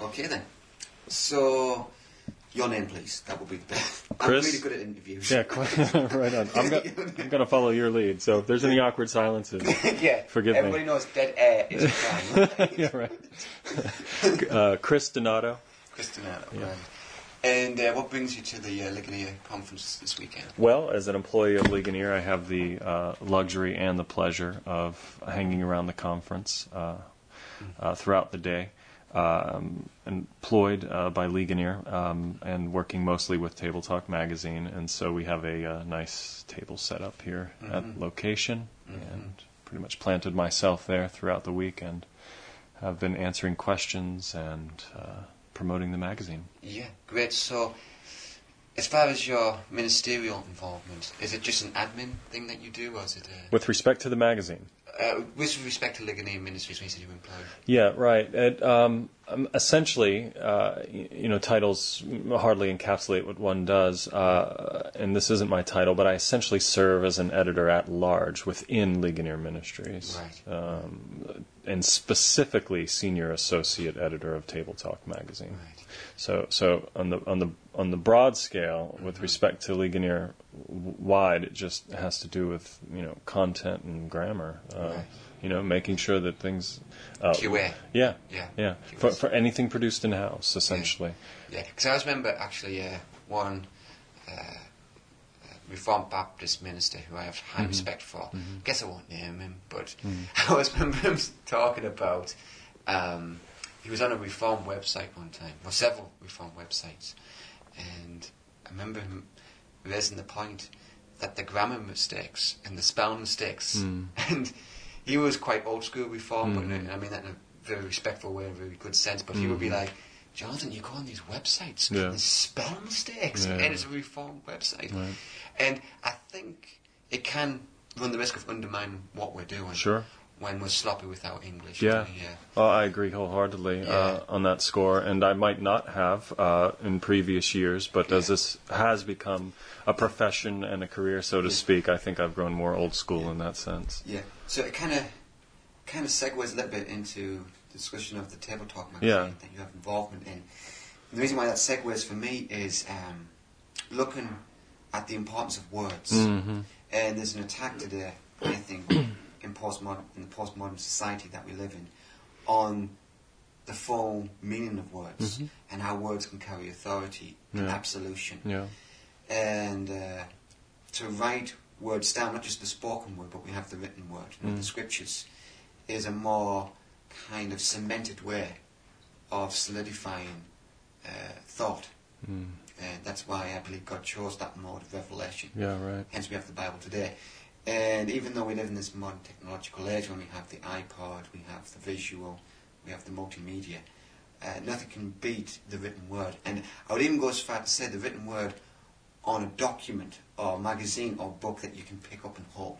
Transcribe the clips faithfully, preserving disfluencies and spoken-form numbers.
Okay then. So, your name, please. That would be the best. I'm Chris? really good at interviews. Yeah, quite, right on. I'm, go- I'm going to follow your lead. So if there's any awkward silences, yeah. forgive Everybody me. knows dead air is a crime. Right? Yeah, right. Uh, Chris Donato. Chris Donato, Yeah. right. And uh, what brings you to the uh, Ligonier conference this weekend? Well, as an employee of Ligonier, I have the uh, luxury and the pleasure of hanging around the conference uh, uh, throughout the day. Um, employed uh, by Ligonier um, and working mostly with Table Talk Magazine, and so we have a uh, nice table set up here mm-hmm. at location, mm-hmm. and pretty much planted myself there throughout the week, and have been answering questions and uh, promoting the magazine. Yeah, great. So, as far as your ministerial involvement, is it just an admin thing that you do, or is it a... With respect to the magazine? Uh, with respect to Ligonier Ministries, when you said you were employed. Yeah, right. It, um, um, essentially, uh, you, you know, titles hardly encapsulate what one does, uh, and this isn't my title, but I essentially serve as an editor at large within Ligonier Ministries, right. um, and specifically senior associate editor of Table Talk Magazine. Right. So, so on the on the on the broad scale, with mm-hmm. respect to Ligonier wide, it just has to do with you know content and grammar. Uh, right. You know, making sure that things. Uh, Q A. Yeah. Yeah. Yeah. For for anything produced in house, essentially. Yeah. Because yeah. I remember actually uh, one uh, Reformed Baptist minister who I have high mm-hmm. respect for. Mm-hmm. Guess I won't name him, but mm-hmm. I always remember him talking about. Um, He was on a Reform website one time, or several Reform websites, and I remember him raising the point that the grammar mistakes and the spelling mistakes, mm. and he was quite old school Reform, mm-hmm. but in, I mean that in a very respectful way, in a very good sense, but mm-hmm. he would be like, Jonathan, you go on these websites, yeah. and there's spelling mistakes, yeah. and it's a Reform website. Right. And I think it can run the risk of undermining what we're doing. Sure. When we're sloppy with our English. Yeah, yeah. Well, I agree wholeheartedly yeah. uh, on that score, and I might not have uh, in previous years, but yeah. as this has become a profession and a career, so to yeah. speak, I think I've grown more old school yeah. in that sense. Yeah, so it kind of kind of segues a little bit into the discussion of the Table Talk magazine yeah. that you have involvement in. And the reason why that segues for me is um, looking at the importance of words, mm-hmm. and there's an attack today, I think, in postmodern in the postmodern society that we live in, on the full meaning of words mm-hmm. and how words can carry authority yeah. and absolution. Yeah. And uh, to write words down, not just the spoken word, but we have the written word, mm. the scriptures, is a more kind of cemented way of solidifying uh, thought. Mm. And that's why I believe God chose that mode of revelation. Yeah, right. Hence we have the Bible today. And even though we live in this modern technological age when we have the iPod, we have the visual, we have the multimedia, uh, nothing can beat the written word. And I would even go as far to say the written word on a document or magazine or book that you can pick up and hold.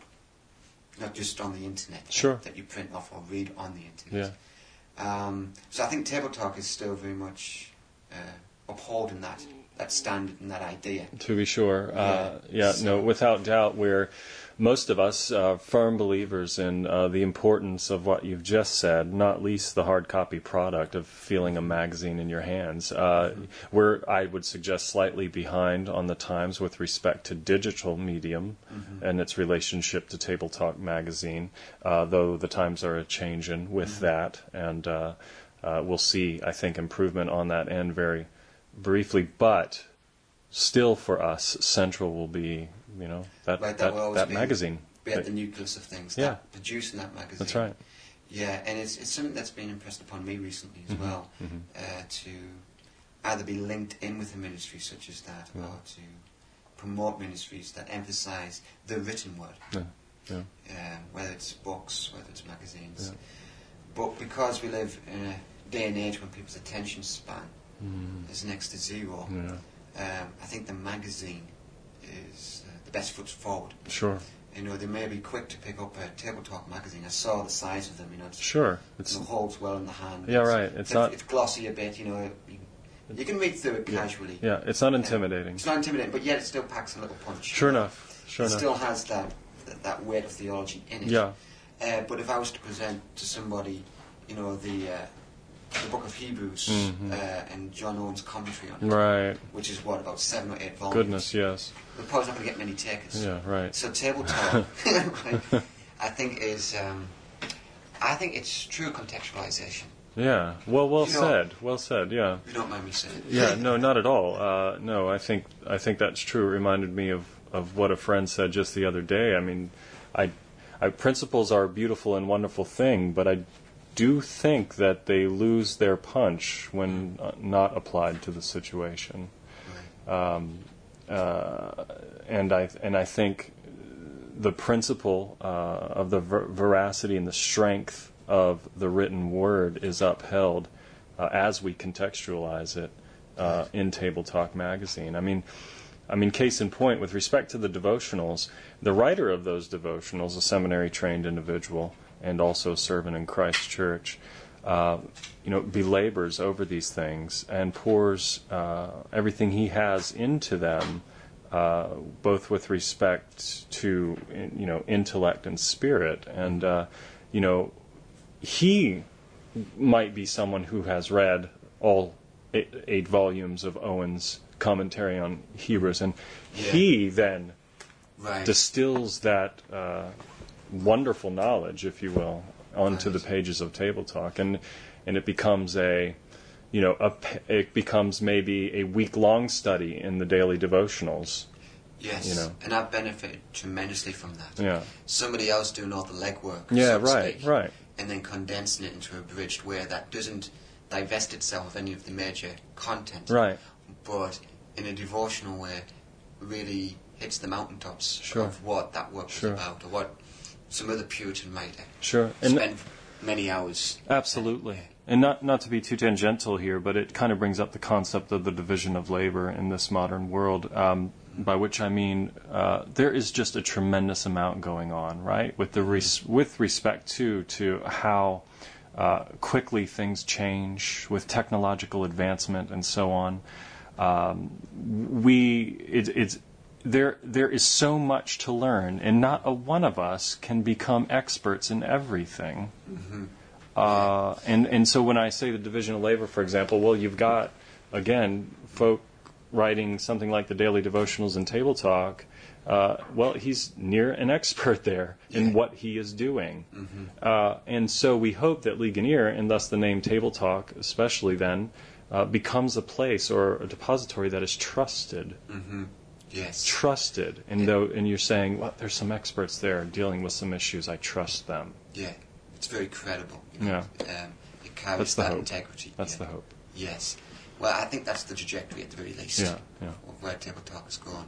Not just on the internet, sure. that, that you print off or read on the internet. Yeah. Um, so I think Table Talk is still very much uh, upholding that, that standard and that idea. To be sure. Yeah, uh, yeah so no, without doubt, we're most of us are firm believers in uh, the importance of what you've just said, not least the hard copy product of feeling a magazine in your hands. Uh, mm-hmm. We're, I would suggest, slightly behind on the times with respect to digital medium mm-hmm. and its relationship to Table Talk magazine, uh, though the times are a-changing with mm-hmm. that, and uh, uh, we'll see, I think, improvement on that end very briefly, but still for us, central will be, you know, that right, that, that, that be, magazine. Be at the nucleus of things, yeah. that, producing that magazine. That's right. Yeah, and it's it's something that's been impressed upon me recently as mm-hmm. well, mm-hmm. uh, to either be linked in with a ministry such as that, yeah. or to promote ministries that emphasise the written word, yeah. Yeah. Uh, whether it's books, whether it's magazines. Yeah. But because we live in a day and age when people's attention span mm. is next to zero, yeah. um, I think the magazine is uh, the best foot forward. Sure. You know, they may be quick to pick up a Table Talk magazine. I saw the size of them, you know. It's, sure. It's, you know, holds well in the hand. Yeah, it's, right. It's, it's not... It's glossy a bit, you know. You, you can read through it casually. Yeah, yeah. It's not intimidating. Uh, it's not intimidating, but yet it still packs a little punch. Sure enough. Sure it enough. still has that, that, that weight of theology in it. Yeah. Uh, but if I was to present to somebody, you know, the uh, the book of Hebrews Mm-hmm. uh, and John Owen's commentary on it, Right. which is what, about seven or eight volumes. Goodness, yes. We're probably not going to get many takers. Yeah, right. So table talk, right, I think is, um, I think it's true contextualization. Yeah. Well, well You know- said. Well said. Yeah. You don't mind me saying. Yeah. No, not at all. Uh, no, I think I think that's true. It reminded me of, of what a friend said just the other day. I mean, I, I principles are a beautiful and wonderful thing, but I do think that they lose their punch when uh, not applied to the situation. Right. Um, uh, and I and I think the principle uh, of the ver- veracity and the strength of the written word is upheld uh, as we contextualize it uh, in Table Talk magazine. I mean, I mean, case in point, with respect to the devotionals, the writer of those devotionals, a seminary-trained individual and also a servant in Christ Church, uh, you know, belabors over these things and pours uh, everything he has into them, uh, both with respect to, you know, intellect and spirit. And, uh, you know, he might be someone who has read all eight, eight volumes of Owen's commentary on Hebrews, and Yeah. he then Right. distills that uh, wonderful knowledge, if you will, onto Right. the pages of Table Talk, and and it becomes a, you know, a, it becomes maybe a week-long study in the daily devotionals. Yes. you know. And I've benefited tremendously from that. Yeah. Somebody else doing all the legwork. Yeah. so to Right. speak, Right. And then condensing it into a abridged way that doesn't divest itself of any of the major content. Right. But in a devotional way, really hits the mountaintops Sure. of what that work Sure. was about, or what some other Puritan writer Sure. And spent many hours. absolutely. And not not to be too tangential here, but it kind of brings up the concept of the division of labor in this modern world. Um, by which I mean uh, there is just a tremendous amount going on, right? With the res- with respect to to how uh, quickly things change with technological advancement and so on. Um, we it, it's there there is so much to learn, and not a one of us can become experts in everything. Mm-hmm. Uh, and, and so when I say the division of labor, for example, well, you've got, again, folk writing something like the Daily Devotionals and Table Talk. Uh, well, he's near an expert there in Yeah. what he is doing. Mm-hmm. Uh, and so we hope that Ligonier, and thus the name Table Talk, especially then, uh, becomes a place or a depository that is trusted. Mm-hmm. Yes. Trusted. And, though, and you're saying, well, there's some experts there dealing with some issues. I trust them. Yeah. It's very credible. You know? Yeah. Um, it carries That's the that hope. integrity. That's yeah. the hope. Yes. Well, I think that's the trajectory at the very least Yeah, yeah. of where Table Talk has gone.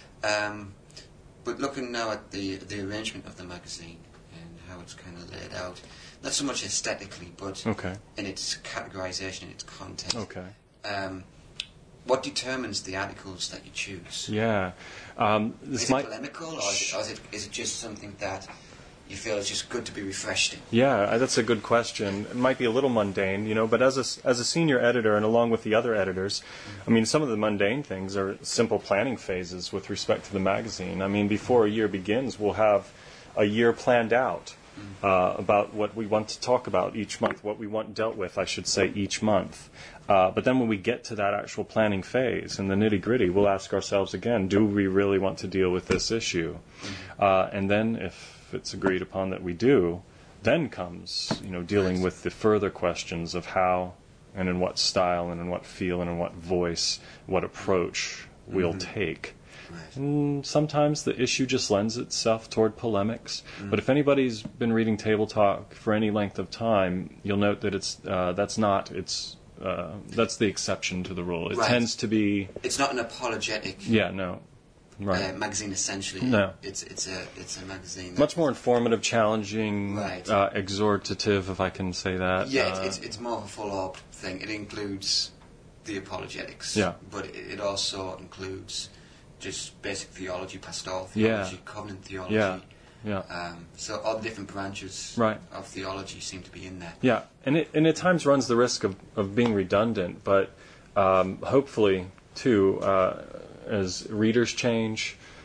Um, but looking now at the the arrangement of the magazine and how it's kind of laid out, not so much aesthetically, but Okay. in its categorization and its content. Okay. Um, what determines the articles that you choose? Yeah. Um, this Is might. it polemical, or is it, or is it is it just something that you feel is just good to be refreshed in? Yeah, that's a good question. It might be a little mundane, you know, but as a, as a senior editor and along with the other editors, I mean, some of the mundane things are simple planning phases with respect to the magazine. I mean, before a year begins, we'll have a year planned out uh, about what we want to talk about each month, what we want dealt with, I should say, each month. Uh, but then when we get to that actual planning phase and the nitty-gritty, we'll ask ourselves again, do we really want to deal with this issue? Uh, and then if If it's agreed upon that we do, then comes, you know, dealing with the further questions of how and in what style and in what feel and in what voice, what approach we'll Mhm. take. Right. And sometimes the issue just lends itself toward polemics. But if anybody's been reading Table Talk for any length of time, you'll note that it's uh, that's not it's uh, that's the exception to the rule. It Right. tends to be It's not an apologetic yeah no right. uh, magazine, essentially. No. It's it's a it's a magazine. That, Much more informative, challenging, Right. uh, exhortative, if I can say that. Yeah, Uh, it's, it's it's more of a full-orbed thing. It includes the apologetics. Yeah. But it, it also includes just basic theology, pastoral Yeah. theology, covenant theology. Yeah. yeah, Um, so all the different branches Right. of theology seem to be in there. yeah, and it and at times runs the risk of, of being redundant, but um, hopefully too, uh, as readers change,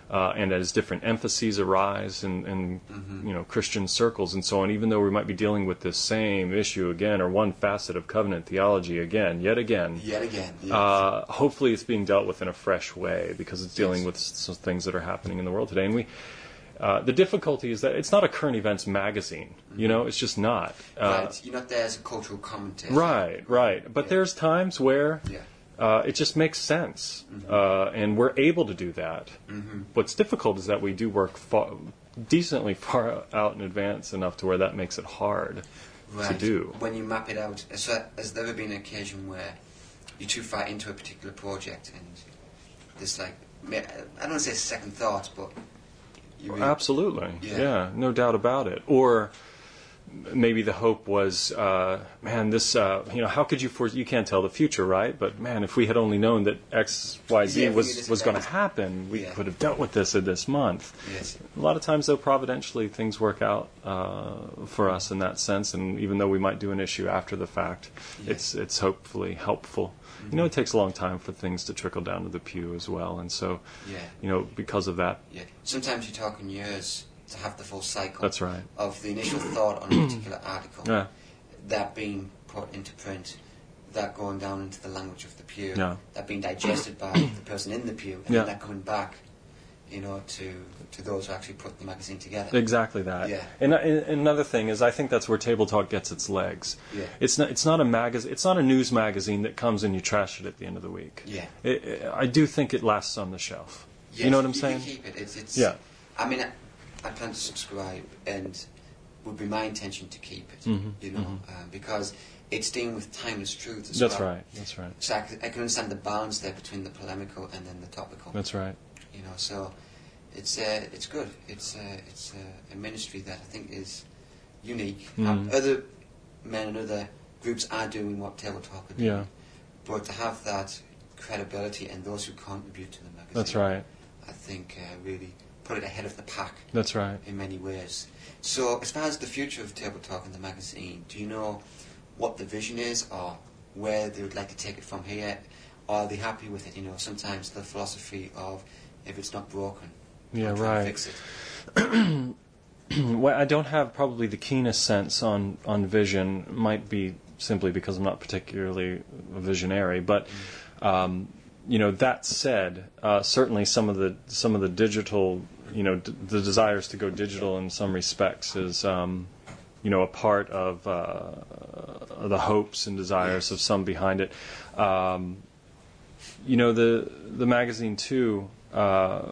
uh, and as different emphases arise in, in Mm-hmm. you know, Christian circles and so on, even though we might be dealing with this same issue again, or one facet of covenant theology again, yet again, Yet again. Yes. uh, hopefully it's being dealt with in a fresh way because it's dealing Yes. with some things that are happening in the world today. And we, uh, the difficulty is that it's not a current events magazine. You know, it's just not. Uh, right. You're not there as a cultural commentator. Right, right. But Yeah. there's times where Yeah. uh, it just makes sense, Mm-hmm. uh, and we're able to do that. Mm-hmm. What's difficult is that we do work fa- decently far out in advance enough to where that makes it hard Right. to do. When you map it out, so has there ever been an occasion where you're too far into a particular project and there's like, I don't want to say second thoughts, but you really, Absolutely, Yeah. yeah, no doubt about it. Or maybe the hope was, uh, man, this, uh, you know, how could you foresee? You can't tell the future, right? But man, if we had only known that X, Y, Z Yeah, if we knew was this was going to event. happen, we Yeah. could have dealt with this in this month. Yes. A lot of times, though, providentially, things work out uh, for us in that sense. And even though we might do an issue after the fact, Yes. it's it's hopefully helpful. You know, it takes a long time for things to trickle down to the pew as well. And so, Yeah. you know, because of that, Yeah. Sometimes you're talking years to have the full cycle. that's right. Of the initial thought on a particular article, Yeah, that being put into print, that going down into the language of the pew, Yeah. that being digested by the person in the pew, and Yeah. then that coming back, you know, to to those who actually put the magazine together. exactly that. Yeah. And, and another thing is, I think that's where Table Talk gets its legs. Yeah. It's not. It's not a magazine. It's not a news magazine that comes and you trash it at the end of the week. Yeah. It, it, I do think it lasts on the shelf. Yes, you know what I'm you saying? can keep it. It's, it's, Yeah. I mean, I, I plan to subscribe, and would be my intention to keep it. Mhm, You know, um, because it's dealing with timeless truths as That's well. right. That's right. So I, c- I can understand the balance there between the polemical and then the topical. That's right. You know, so it's uh, it's good. It's uh, it's uh, a ministry that I think is unique. Mm. Um, other men and other groups are doing what Table Talk are doing. Yeah. But to have that credibility and those who contribute to the magazine, That's right. I think uh, really put it ahead of the pack That's right. in many ways. So as far as the future of Table Talk and the magazine, do you know what the vision is or where they would like to take it from here? Or are they happy with it? You know, sometimes the philosophy of if it's not broken, Yeah. don't try and Right. fix it. Well, I don't have probably the keenest sense on, on vision. Might be simply because I'm not particularly a visionary. But um, you know, that said, uh, certainly some of the some of the digital, you know, d- the desires to go digital in some respects is um, you know, a part of uh, the hopes and desires Yes. of some behind it. Um, you know, the the magazine too. Uh,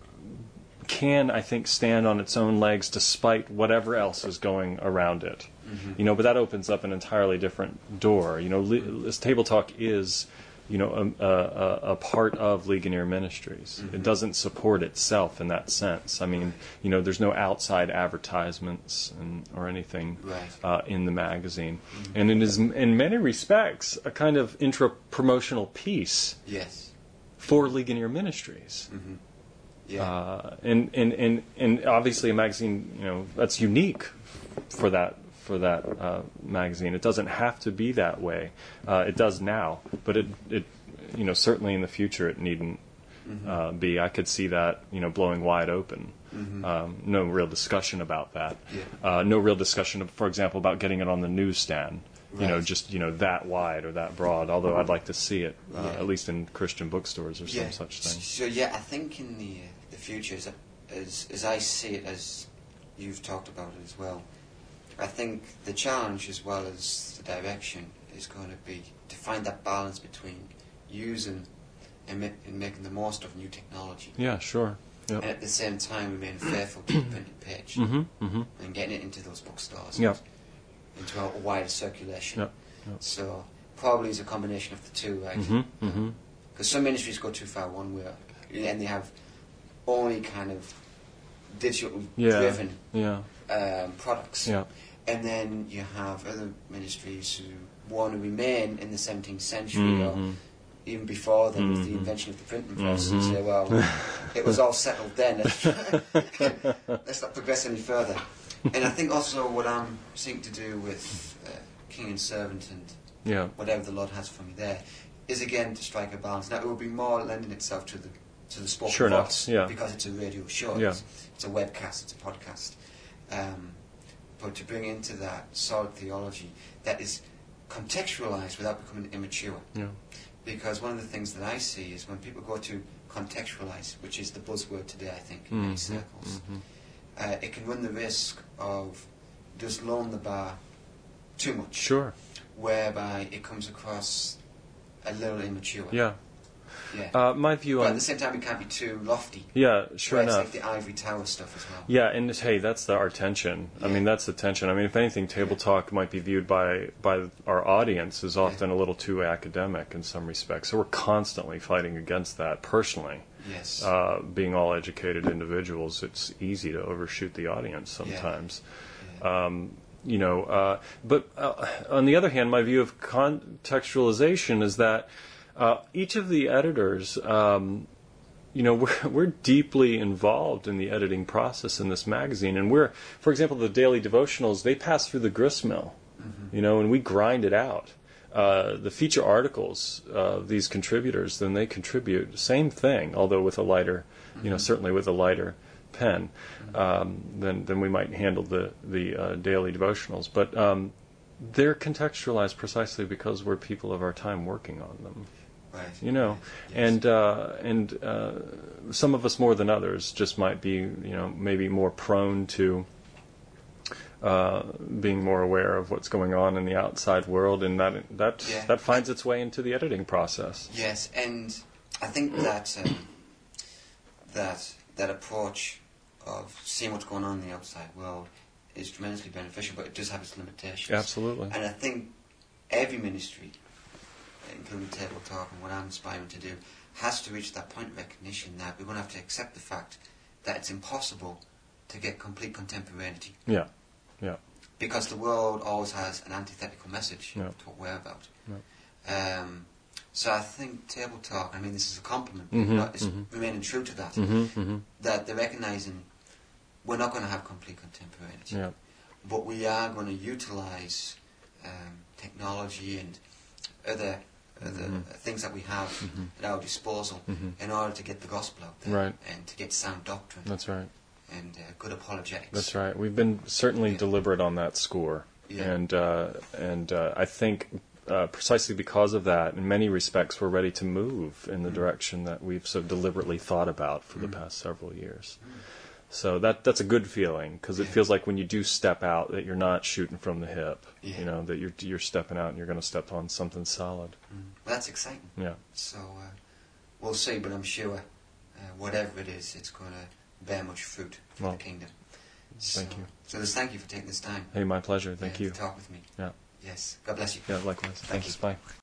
can, I think, stand on its own legs despite whatever else is going around it. Mm-hmm. You know, but that opens up an entirely different door. You know, Le- this Table Talk is, you know, a, a, a part of Ligonier Ministries. Mm-hmm. It doesn't support itself in that sense. I mean, you know, there's no outside advertisements and, or anything Right. uh, in the magazine. Mm-hmm. And it is, in many respects, a kind of intra-promotional piece Yes. for Ligonier Ministries. Mm-hmm. Yeah. Uh, and, and, and, and obviously a magazine, you know, that's unique for that for that uh, magazine. It doesn't have to be that way. Uh, it does now, but it, it, you know, certainly in the future it needn't Mm-hmm. uh, be. I could see that, you know, blowing wide open. Mm-hmm. Um, no real discussion about that. Yeah. Uh, no real discussion, of, for example, about getting it on the newsstand. You know, Right. just, you know, that wide or that broad. Although I'd like to see it, uh, Yeah. at least in Christian bookstores or yeah. some such thing. So yeah, I think in the uh, the future, as, as as I see it, as you've talked about it as well, I think the challenge as well as the direction is going to be to find that balance between using and, ma- and making the most of new technology, Yeah, sure. and Yep. at the same time remain faithful to the printed page Mm-hmm. Mm-hmm. and getting it into those bookstores, Yep. into a wider circulation. Yep. Yep. So probably it's a combination of the two, right? Mm-hmm. Mm-hmm. Because some ministries go too far one way, and they have only kind of digital Yeah. driven Yeah. um, products. Yeah. And then you have other ministries who want to remain in the seventeenth century Mhm. or even before then with the Mhm. invention of the printing press and Mhm. say, well, it was all settled then. Let's, let's not progress any further. And I think also what I'm seeking to do with uh, King and Servant and Yeah. whatever the Lord has for me there is again to strike a balance. Now it will be more lending itself to the to the spoken Sure enough, voice yeah. because it's a radio show. Yeah. It's, it's a webcast. It's a podcast. Um, but to bring into that solid theology that is contextualized without becoming immature. Yeah. Because one of the things that I see is when people go to contextualize, which is the buzzword today, I think, in many Mm-hmm. circles, Mm-hmm. uh, it can run the risk of just lowering the bar too much. Sure. Whereby it comes across a little immature. Yeah. Yeah. Uh, my view but on at the same time, it can't be too lofty. yeah, sure where it's enough. like the ivory tower stuff as well. Yeah, and hey, that's the, our tension. I Yeah. mean, that's the tension. I mean, if anything, table talk might be viewed by by our audience as often a little too academic in some respects. So we're constantly fighting against that. Personally, Yes. uh, being all educated individuals, it's easy to overshoot the audience sometimes. Yeah. Um, you know, uh, but uh, on the other hand, my view of contextualization is that uh, each of the editors, um, you know, we're, we're deeply involved in the editing process in this magazine. And we're, for example, the daily devotionals, they pass through the grist mill, Mm-hmm. you know, and we grind it out. Uh, the feature articles, uh, these contributors, then they contribute, same thing, although with a lighter, you know, Mhm. certainly with a lighter pen, um, than, than we might handle the, the uh, daily devotionals. But um, they're contextualized precisely because we're people of our time working on them. Right. You know, Yes. and uh, and uh, some of us more than others just might be, you know, maybe more prone to uh, being more aware of what's going on in the outside world, and that that Yeah. that finds its way into the editing process. Yes, and I think that um, that that approach of seeing what's going on in the outside world is tremendously beneficial, but it does have its limitations. Absolutely. And I think every ministry, including Table Talk and what I'm aspiring to do, has to reach that point of recognition that we're going to have to accept the fact that it's impossible to get complete contemporaneity. Yeah. Yeah. Because the world always has an antithetical message Yeah. to what we're about. Yeah. Um, so I think Table Talk, I mean, this is a compliment, Mhm, but it's mhm. remaining true to that, Mm-hmm, mm-hmm. that they're recognising we're not going to have complete contemporaneity, Yeah. but we are going to utilise um, technology and other other Mhm. things that we have Mhm. at our disposal Mhm. in order to get the gospel out there Right. and to get sound doctrine That's right. and uh, good apologetics. That's right. We've been certainly Yeah. deliberate on that score, Yeah. and uh, and uh, I think uh, precisely because of that, in many respects, we're ready to move in the Mm. direction that we've so deliberately thought about for the Mm. past several years. Mm. So that that's a good feeling, because it Yeah. feels like when you do step out, that you're not shooting from the hip. Yeah. You know, that you're you're stepping out and you're going to step on something solid. Mm. Well, that's exciting. Yeah. So uh, we'll see, but I'm sure uh, whatever it is, it's going to bear much fruit for Well, the kingdom. So, thank you. So just thank you for taking this time Hey, my pleasure. Thank uh, you. to talk with me. Yeah. Yes. God bless you. Yeah, likewise. Thank Thanks. you. Bye.